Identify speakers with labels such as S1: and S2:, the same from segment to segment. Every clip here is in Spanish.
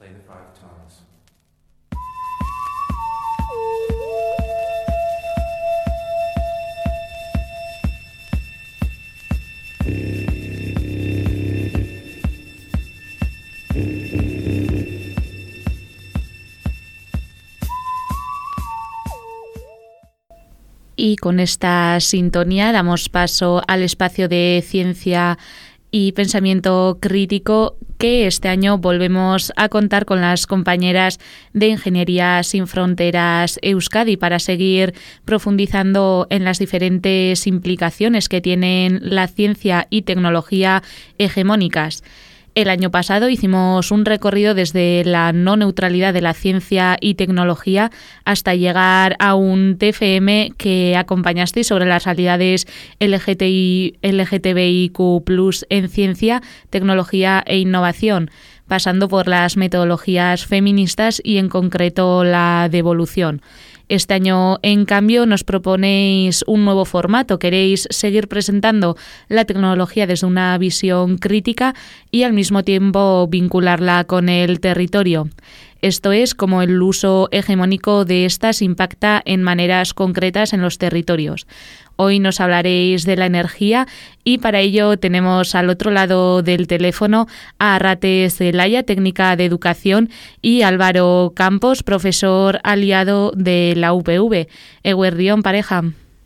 S1: Y con esta sintonía damos paso al espacio de ciencia y pensamiento crítico, que este año volvemos a contar con las compañeras de Ingeniería Sin Fronteras Euskadi para seguir profundizando en las diferentes implicaciones que tienen la ciencia y tecnología hegemónicas. El año pasado hicimos un recorrido desde la no neutralidad de la ciencia y tecnología hasta llegar a un TFM que acompañasteis sobre las realidades LGTBIQ+ en ciencia, tecnología e innovación, pasando por las metodologías feministas y en concreto la devolución. Este año, en cambio, nos proponéis un nuevo formato. Queréis seguir presentando la tecnología desde una visión crítica y al mismo tiempo vincularla con el territorio. Esto es, cómo el uso hegemónico de estas impacta en maneras concretas en los territorios. Hoy nos hablaréis de la energía y para ello tenemos al otro lado del teléfono a Arrate Zelaya, técnica de educación, y Álvaro Campos, profesor aliado de la UPV. Eguerdión, pareja.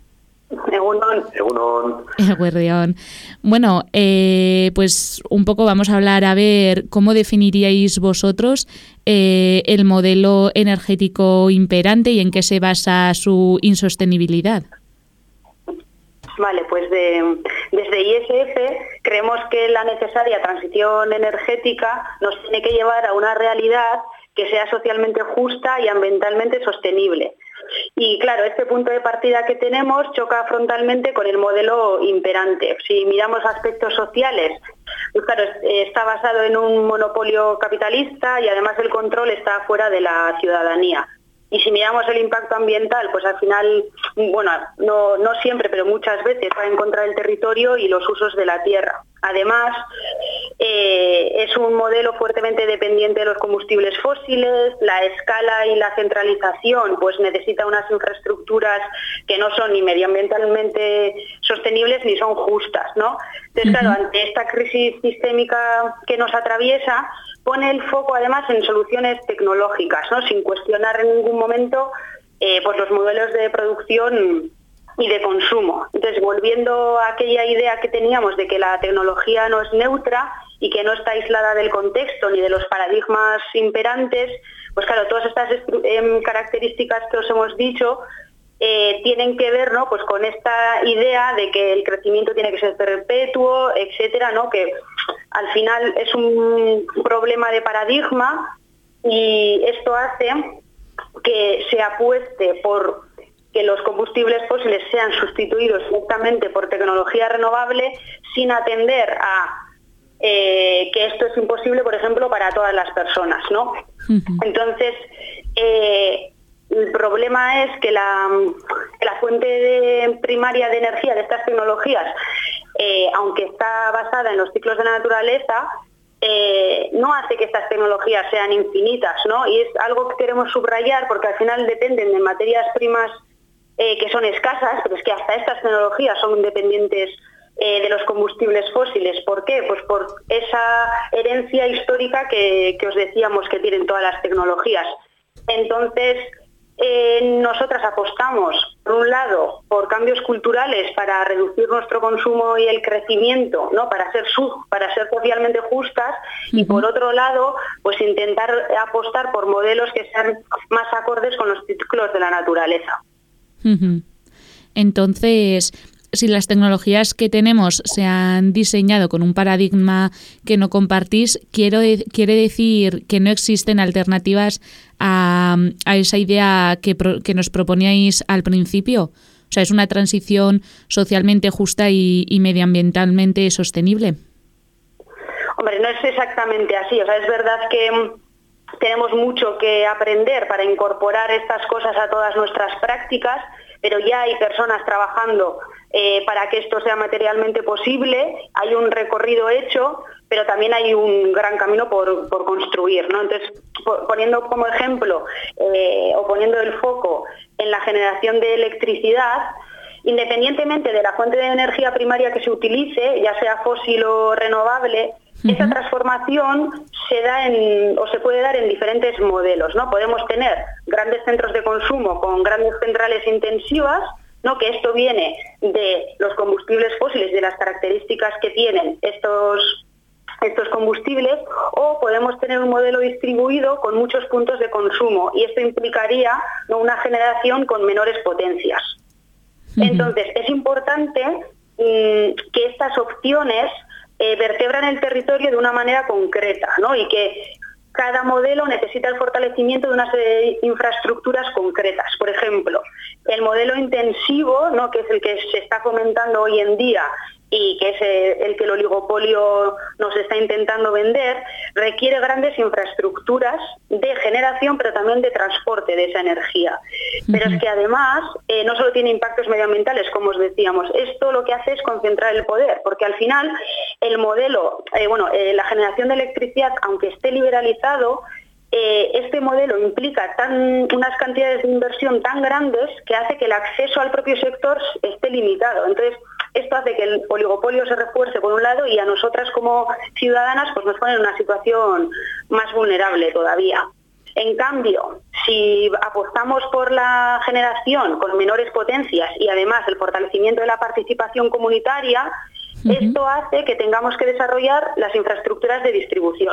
S1: Eguerdión. Bueno, pues un poco vamos a hablar a ver cómo definiríais vosotros el modelo energético imperante y en qué se basa su insostenibilidad.
S2: Vale, pues desde ISF creemos que la necesaria transición energética nos tiene que llevar a una realidad que sea socialmente justa y ambientalmente sostenible. Y claro, este punto de partida que tenemos choca frontalmente con el modelo imperante. Si miramos aspectos sociales, pues claro, está basado en un monopolio capitalista y además el control está fuera de la ciudadanía. Y si miramos el impacto ambiental, pues al final, bueno, no siempre, pero muchas veces va en contra del territorio y los usos de la tierra. Además, es un modelo fuertemente dependiente de los combustibles fósiles, la escala y la centralización pues necesita unas infraestructuras que no son ni medioambientalmente sostenibles ni son justas, ¿no? Entonces, claro, ante esta crisis sistémica que nos atraviesa, pone el foco además en soluciones tecnológicas, ¿no? Sin cuestionar en ningún momento pues los modelos de producción y de consumo. Entonces, volviendo a aquella idea que teníamos de que la tecnología no es neutra y que no está aislada del contexto ni de los paradigmas imperantes, pues claro, todas estas características que os hemos dicho tienen que ver, ¿no? Pues con esta idea de que el crecimiento tiene que ser perpetuo, etcétera, ¿no? Que al final es un problema de paradigma y esto hace que se apueste por que los combustibles fósiles sean sustituidos directamente por tecnología renovable sin atender a que esto es imposible, por ejemplo, para todas las personas, ¿no? Entonces, el problema es que la fuente primaria de energía de estas tecnologías, aunque está basada en los ciclos de la naturaleza, no hace que estas tecnologías sean infinitas, ¿no? Y es algo que queremos subrayar porque al final dependen de materias primas que son escasas, pero es que hasta estas tecnologías son dependientes de los combustibles fósiles. ¿Por qué? Pues por esa herencia histórica que os decíamos que tienen todas las tecnologías. Entonces, nosotras apostamos, por un lado, por cambios culturales para reducir nuestro consumo y el crecimiento, ¿no? Para ser socialmente justas, y por otro lado, pues intentar apostar por modelos que sean más acordes con los ciclos de la naturaleza.
S1: Entonces, si las tecnologías que tenemos se han diseñado con un paradigma que no compartís, quiere decir que no existen alternativas a esa idea que nos proponíais al principio. O sea, es una transición socialmente justa y medioambientalmente sostenible.
S2: Hombre, no es exactamente así. O sea, es verdad que tenemos mucho que aprender para incorporar estas cosas a todas nuestras prácticas, pero ya hay personas trabajando para que esto sea materialmente posible. Hay un recorrido hecho, pero también hay un gran camino por construir, ¿no? Entonces, poniendo como ejemplo o poniendo el foco en la generación de electricidad, independientemente de la fuente de energía primaria que se utilice, ya sea fósil o renovable, esa transformación se puede dar en diferentes modelos, ¿no? Podemos tener grandes centros de consumo con grandes centrales intensivas, ¿no? Que esto viene de los combustibles fósiles, de las características que tienen estos combustibles, o podemos tener un modelo distribuido con muchos puntos de consumo, y esto implicaría, ¿no?, una generación con menores potencias. Entonces, es importante que estas opciones vertebran el territorio de una manera concreta, ¿no? Y que cada modelo necesita el fortalecimiento de una serie de infraestructuras concretas. Por ejemplo, el modelo intensivo, ¿no?, que es el que se está fomentando hoy en día y que es el que el oligopolio nos está intentando vender, requiere grandes infraestructuras de generación, pero también de transporte de esa energía. Pero es que además no solo tiene impactos medioambientales, como os decíamos, esto lo que hace es concentrar el poder, porque al final el modelo, la generación de electricidad, aunque esté liberalizado, este modelo implica unas cantidades de inversión tan grandes que hace que el acceso al propio sector esté limitado. Entonces, esto hace que el oligopolio se refuerce por un lado, y a nosotras como ciudadanas pues nos pone en una situación más vulnerable todavía. En cambio, si apostamos por la generación con menores potencias y además el fortalecimiento de la participación comunitaria, esto hace que tengamos que desarrollar las infraestructuras de distribución.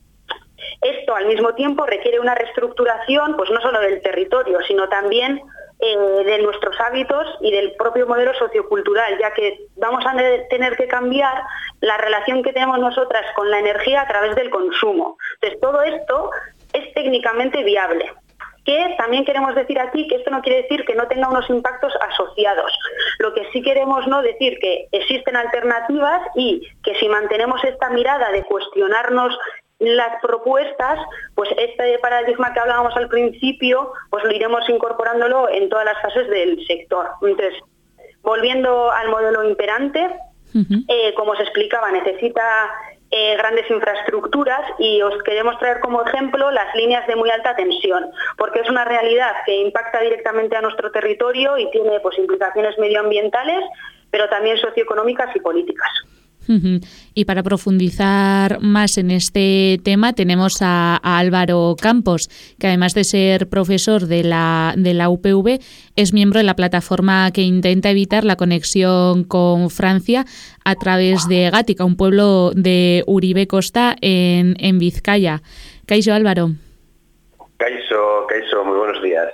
S2: Esto al mismo tiempo requiere una reestructuración, pues no solo del territorio, sino también de nuestros hábitos y del propio modelo sociocultural, ya que vamos a tener que cambiar la relación que tenemos nosotras con la energía a través del consumo. Entonces, todo esto es técnicamente viable. Que también queremos decir aquí que esto no quiere decir que no tenga unos impactos asociados. Lo que sí queremos decir que existen alternativas, y que si mantenemos esta mirada de cuestionarnos las propuestas, pues este paradigma que hablábamos al principio, pues lo iremos incorporándolo en todas las fases del sector. Entonces, volviendo al modelo imperante, como os explicaba, necesita grandes infraestructuras, y os queremos traer como ejemplo las líneas de muy alta tensión, porque es una realidad que impacta directamente a nuestro territorio y tiene pues implicaciones medioambientales, pero también socioeconómicas y políticas.
S1: Y para profundizar más en este tema tenemos a Álvaro Campos, que además de ser profesor de la UPV, es miembro de la plataforma que intenta evitar la conexión con Francia a través de Gática, un pueblo de Uribe Costa en Vizcaya. Kaixo, Álvaro.
S3: Kaixo, muy buenos días.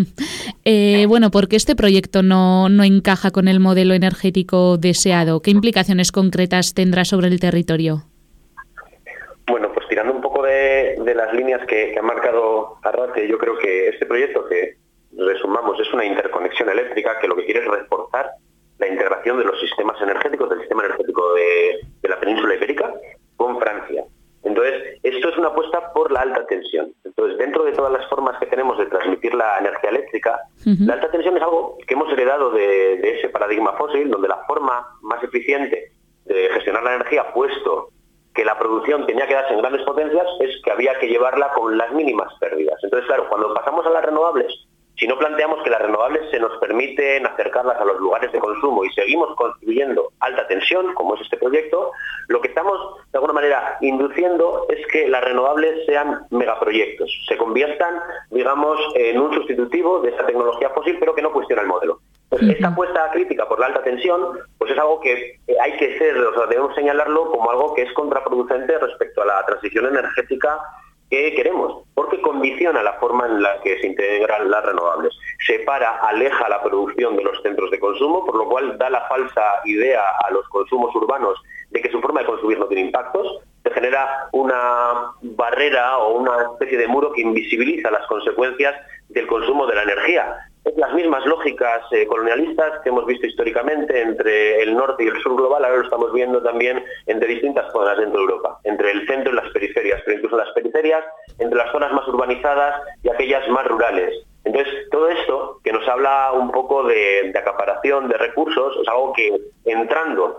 S1: ¿Por qué este proyecto no encaja con el modelo energético deseado? ¿Qué implicaciones concretas tendrá sobre el territorio?
S3: Bueno, pues tirando un poco de las líneas que ha marcado Arrate, yo creo que este proyecto, que resumamos, es una interconexión eléctrica que lo que quiere es reforzar la integración de los sistemas energéticos, del sistema energético de la península ibérica con Francia. Entonces, esto es una apuesta por la alta tensión. Entonces, dentro de todas las formas que tenemos de transmitir la energía eléctrica, la alta tensión es algo que hemos heredado de ese paradigma fósil, donde la forma más eficiente de gestionar la energía, puesto que la producción tenía que darse en grandes potencias, es que había que llevarla con las mínimas pérdidas. Entonces, claro, cuando pasamos a las renovables, si no planteamos que las renovables se nos permiten acercarlas a los lugares de consumo y seguimos construyendo alta tensión, como es este proyecto, lo que estamos de alguna manera induciendo es que las renovables sean megaproyectos, se conviertan, digamos, en un sustitutivo de esa tecnología fósil, pero que no cuestiona el modelo. Pues esta apuesta crítica por la alta tensión, pues es algo que hay que debemos señalarlo como algo que es contraproducente respecto a la transición energética que queremos, porque condiciona la forma en la que se integran las renovables. Separa, aleja la producción de los centros de consumo, por lo cual da la falsa idea a los consumos urbanos de que su forma de consumir no tiene impactos, se genera una barrera o una especie de muro que invisibiliza las consecuencias del consumo de la energía. Es las mismas lógicas colonialistas que hemos visto históricamente entre el norte y el sur global, ahora lo estamos viendo también entre distintas zonas dentro de Europa, entre el centro y las periferias, pero incluso las periferias, entre las zonas más urbanizadas y aquellas más rurales. Entonces, todo esto que nos habla un poco de acaparación de recursos. Es algo que, entrando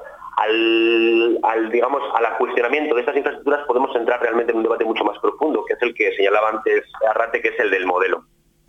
S3: al cuestionamiento de estas infraestructuras, podemos entrar realmente en un debate mucho más profundo, que es el que señalaba antes Arrate, que es el del modelo.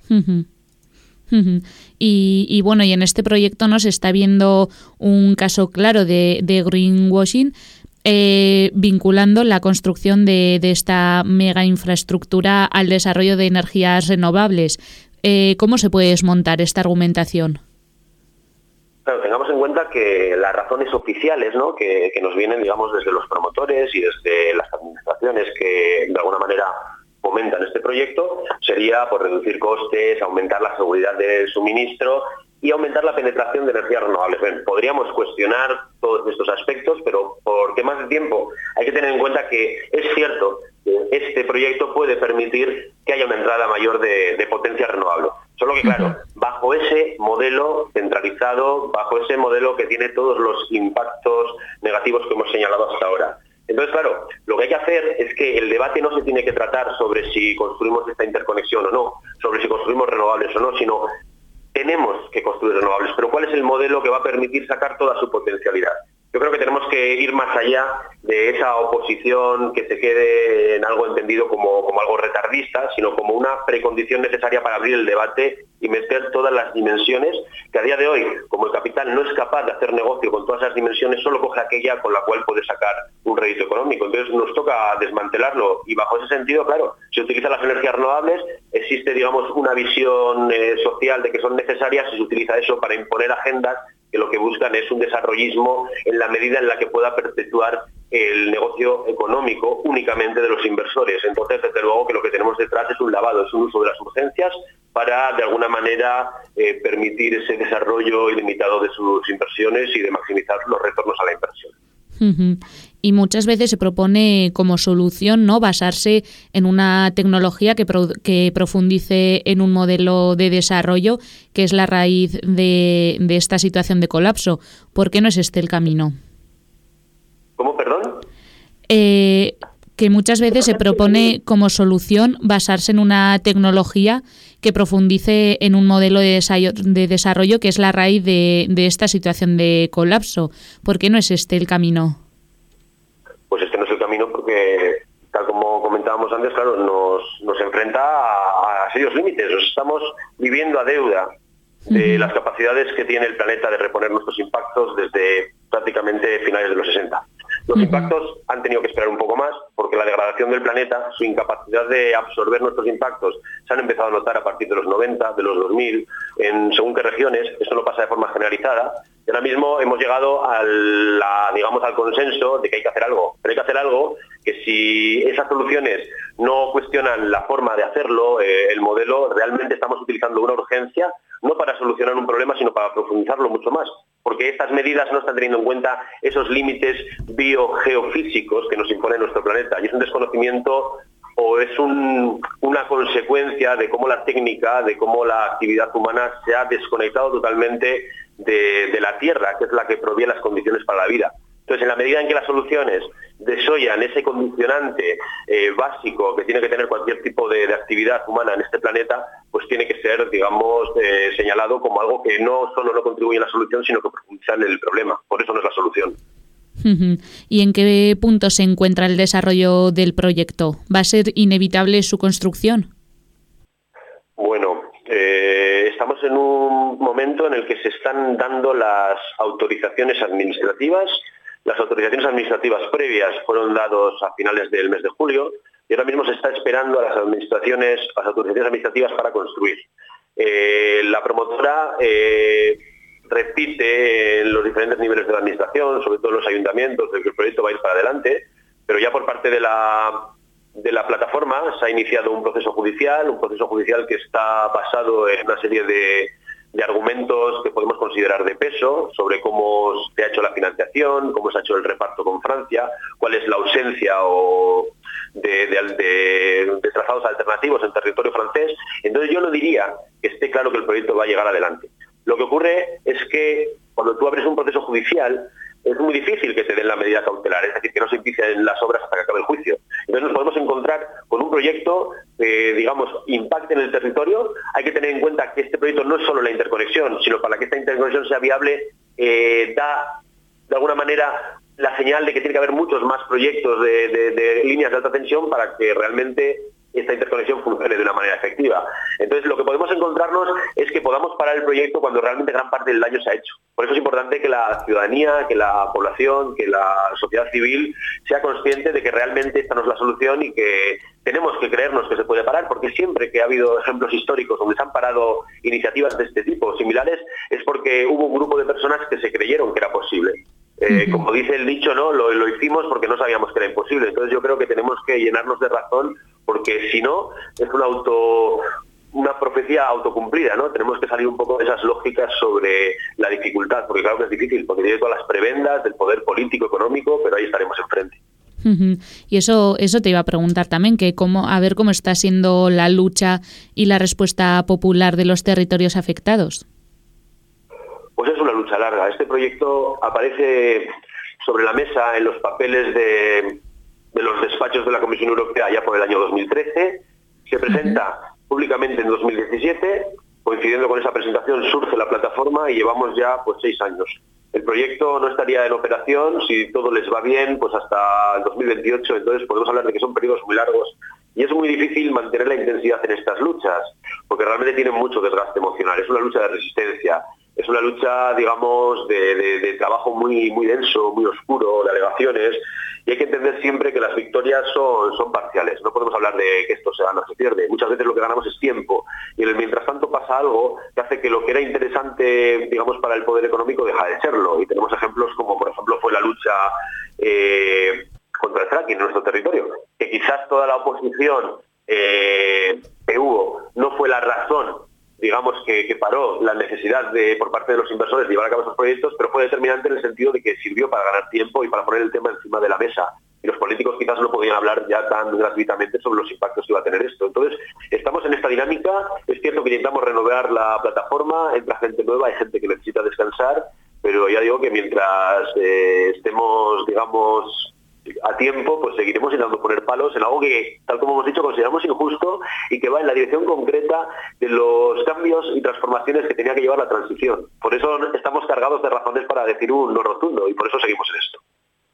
S1: Y bueno, y en este proyecto se está viendo un caso claro de greenwashing, vinculando la construcción de esta mega infraestructura al desarrollo de energías renovables. ¿Cómo se puede desmontar esta argumentación?
S3: Claro, tengamos en cuenta que las razones oficiales, ¿no?, que nos vienen, digamos, desde los promotores y desde las administraciones que de alguna manera fomentan este proyecto, sería por reducir costes, aumentar la seguridad del suministro y aumentar la penetración de energías renovables. Bien, podríamos cuestionar todos estos aspectos, pero por temas de tiempo hay que tener en cuenta que es cierto que este proyecto puede permitir que haya una entrada mayor de potencia renovable. Solo que, claro, bajo ese modelo centralizado, bajo ese modelo que tiene todos los impactos negativos que hemos señalado hasta ahora. Entonces, claro, lo que hay que hacer es que el debate no se tiene que tratar sobre si construimos esta interconexión o no, sobre si construimos renovables o no, sino tenemos que construir renovables, pero ¿cuál es el modelo que va a permitir sacar toda su potencialidad? Yo creo que tenemos que ir más allá de esa oposición que se quede en algo entendido como algo retardista, sino como una precondición necesaria para abrir el debate y meter todas las dimensiones, que a día de hoy, como el capital no es capaz de hacer negocio con todas esas dimensiones, solo coge aquella con la cual puede sacar un rédito económico. Entonces nos toca desmantelarlo y bajo ese sentido, claro, se utilizan las energías renovables, existe, digamos, una visión social de que son necesarias y se utiliza eso para imponer agendas que lo que buscan es un desarrollismo en la medida en la que pueda perpetuar el negocio económico únicamente de los inversores. Entonces, desde luego que lo que tenemos detrás es un lavado, es un uso de las urgencias para, de alguna manera, permitir ese desarrollo ilimitado de sus inversiones y de maximizar los retornos a la inversión.
S1: Y muchas veces se propone como solución, ¿no?, basarse en una tecnología que profundice en un modelo de desarrollo que es la raíz de esta situación de colapso. ¿Por qué no es este el camino?
S3: ¿Cómo, perdón?
S1: Que muchas veces se propone como solución basarse en una tecnología que profundice en un modelo de desarrollo que es la raíz de esta situación de colapso. ¿Por qué no es este el camino?
S3: Pues este no es el camino porque, tal como comentábamos antes, claro, nos enfrenta a serios límites. Nos estamos viviendo a deuda de las capacidades que tiene el planeta de reponer nuestros impactos desde prácticamente finales de los 60. Los impactos han tenido que esperar un poco más porque la degradación del planeta, su incapacidad de absorber nuestros impactos, se han empezado a notar a partir de los 90, de los 2000, en según qué regiones. Esto no pasa de forma generalizada. Y ahora mismo hemos llegado al consenso de que hay que hacer algo. Pero hay que hacer algo que, si esas soluciones no cuestionan la forma de hacerlo, el modelo, realmente estamos utilizando una urgencia no para solucionar un problema, sino para profundizarlo mucho más. Porque estas medidas no están teniendo en cuenta esos límites biogeofísicos que nos impone nuestro planeta. Y es un desconocimiento o es una consecuencia de cómo la técnica, de cómo la actividad humana se ha desconectado totalmente de la Tierra, que es la que provee las condiciones para la vida. Entonces, en la medida en que las soluciones desollan ese condicionante básico que tiene que tener cualquier tipo de actividad humana en este planeta, pues tiene que ser, digamos, señalado como algo que no solo no contribuye a la solución, sino que profundiza en el problema. Por eso no es la solución.
S1: ¿Y en qué punto se encuentra el desarrollo del proyecto? ¿Va a ser inevitable su construcción?
S3: Bueno, estamos en un momento en el que se están dando las autorizaciones administrativas. Las autorizaciones administrativas previas fueron dadas a finales del mes de julio y ahora mismo se está esperando a las autorizaciones administrativas para construir. La promotora repite en los diferentes niveles de la administración, sobre todo en los ayuntamientos, de que el proyecto va a ir para adelante, pero ya por parte de la plataforma se ha iniciado un proceso judicial que está basado en una serie de argumentos que podemos considerar de peso sobre cómo se ha hecho la financiación, cómo se ha hecho el reparto con Francia, cuál es la ausencia de trazados alternativos en territorio francés. Entonces yo no diría que esté claro que el proyecto va a llegar adelante. Lo que ocurre es que cuando tú abres un proceso judicial es muy difícil que te den la medida cautelar, es decir, que no se empiecen las obras hasta que acabe el juicio. Entonces nos podemos encontrar con un proyecto, digamos, impacte en el territorio, hay que tener en cuenta que este proyecto no es solo la interconexión, sino para que esta interconexión sea viable, da de alguna manera la señal de que tiene que haber muchos más proyectos de líneas de alta tensión para que realmente esta interconexión funcione de una manera efectiva. Entonces, lo que podemos encontrarnos es que podamos parar el proyecto cuando realmente gran parte del daño se ha hecho. Por eso es importante que la ciudadanía, que la población, que la sociedad civil sea consciente de que realmente esta no es la solución y que tenemos que creernos que se puede parar, porque siempre que ha habido ejemplos históricos donde se han parado iniciativas de este tipo, similares, es porque hubo un grupo de personas que se creyeron que era posible. Como dice el dicho, ¿no? Lo hicimos porque no sabíamos que era imposible. Entonces yo creo que tenemos que llenarnos de razón, porque si no, es una profecía autocumplida, ¿no? Tenemos que salir un poco de esas lógicas sobre la dificultad, porque claro que es difícil, porque tiene todas las prebendas del poder político, económico, pero ahí estaremos enfrente.
S1: Y eso te iba a preguntar también, que a ver cómo está siendo la lucha y la respuesta popular de los territorios afectados.
S3: Pues es una lucha larga. Este proyecto aparece sobre la mesa en los papeles de los despachos de la Comisión Europea ya por el año 2013, se presenta públicamente en 2017, coincidiendo con esa presentación surge la plataforma y llevamos ya 6 años. El proyecto no estaría en operación, si todo les va bien, pues hasta el 2028, entonces podemos hablar de que son periodos muy largos y es muy difícil mantener la intensidad en estas luchas, porque realmente tienen mucho desgaste emocional, es una lucha de resistencia. Es una lucha, digamos, de trabajo muy, muy denso, muy oscuro, de alegaciones, y hay que entender siempre que las victorias son parciales. No podemos hablar de que esto se gana o se pierde. Muchas veces lo que ganamos es tiempo, y en el mientras tanto pasa algo que hace que lo que era interesante, digamos, para el poder económico deja de serlo. Y tenemos ejemplos como, por ejemplo, fue la lucha contra el fracking en nuestro territorio, que quizás toda la oposición que hubo no fue la razón, digamos, que paró la necesidad por parte de los inversores de llevar a cabo esos proyectos, pero fue determinante en el sentido de que sirvió para ganar tiempo y para poner el tema encima de la mesa. Y los políticos quizás no podían hablar ya tan gratuitamente sobre los impactos que iba a tener esto. Entonces, estamos en esta dinámica. Es cierto que intentamos renovar la plataforma, entra gente nueva, hay gente que necesita descansar, pero ya digo que mientras estemos, digamos, a tiempo, pues seguiremos intentando poner palos en algo que, tal como hemos dicho, consideramos injusto y que va en la dirección concreta de los cambios y transformaciones que tenía que llevar la transición. Por eso estamos cargados de razones para decir un no rotundo y por eso seguimos en esto.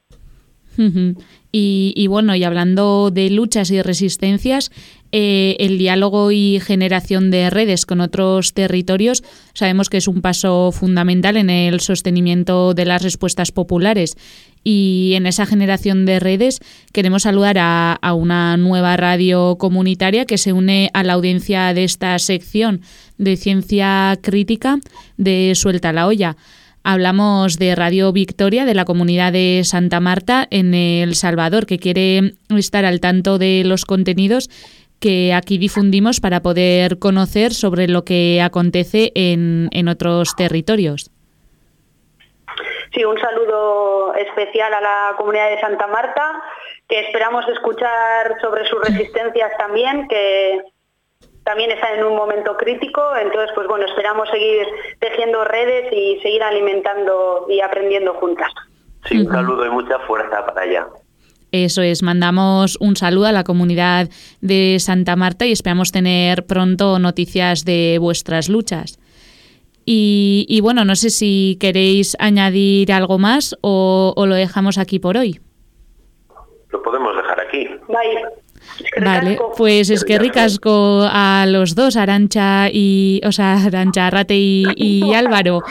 S1: Y bueno, y hablando de luchas y resistencias, el diálogo y generación de redes con otros territorios sabemos que es un paso fundamental en el sostenimiento de las respuestas populares. Y en esa generación de redes queremos saludar a una nueva radio comunitaria que se une a la audiencia de esta sección de Ciencia Crítica de Suelta la Olla. Hablamos de Radio Victoria, de la comunidad de Santa Marta, en El Salvador, que quiere estar al tanto de los contenidos que aquí difundimos para poder conocer sobre lo que acontece en otros territorios.
S2: Sí, un saludo especial a la comunidad de Santa Marta, que esperamos escuchar sobre sus resistencias también, que también están en un momento crítico. Entonces, pues bueno, esperamos seguir tejiendo redes y seguir alimentando y aprendiendo juntas.
S3: Sí, un saludo y mucha fuerza para allá.
S1: Eso es, mandamos un saludo a la comunidad de Santa Marta y esperamos tener pronto noticias de vuestras luchas. Y bueno, no sé si queréis añadir algo más o lo dejamos aquí por hoy.
S3: Lo podemos dejar aquí.
S2: Bye.
S1: Vale, pues es que ricasco a los dos, Arantxa, Arrate y Álvaro.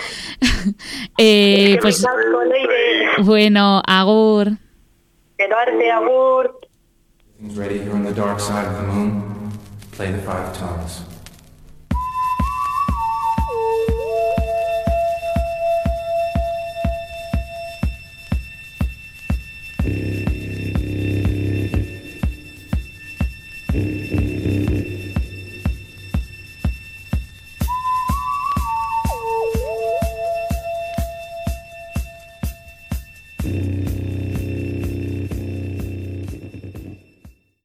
S1: Pues bueno, agur.
S2: Eduardo, agur.
S4: Ready here on the dark side of the moon. Play the 5 tones.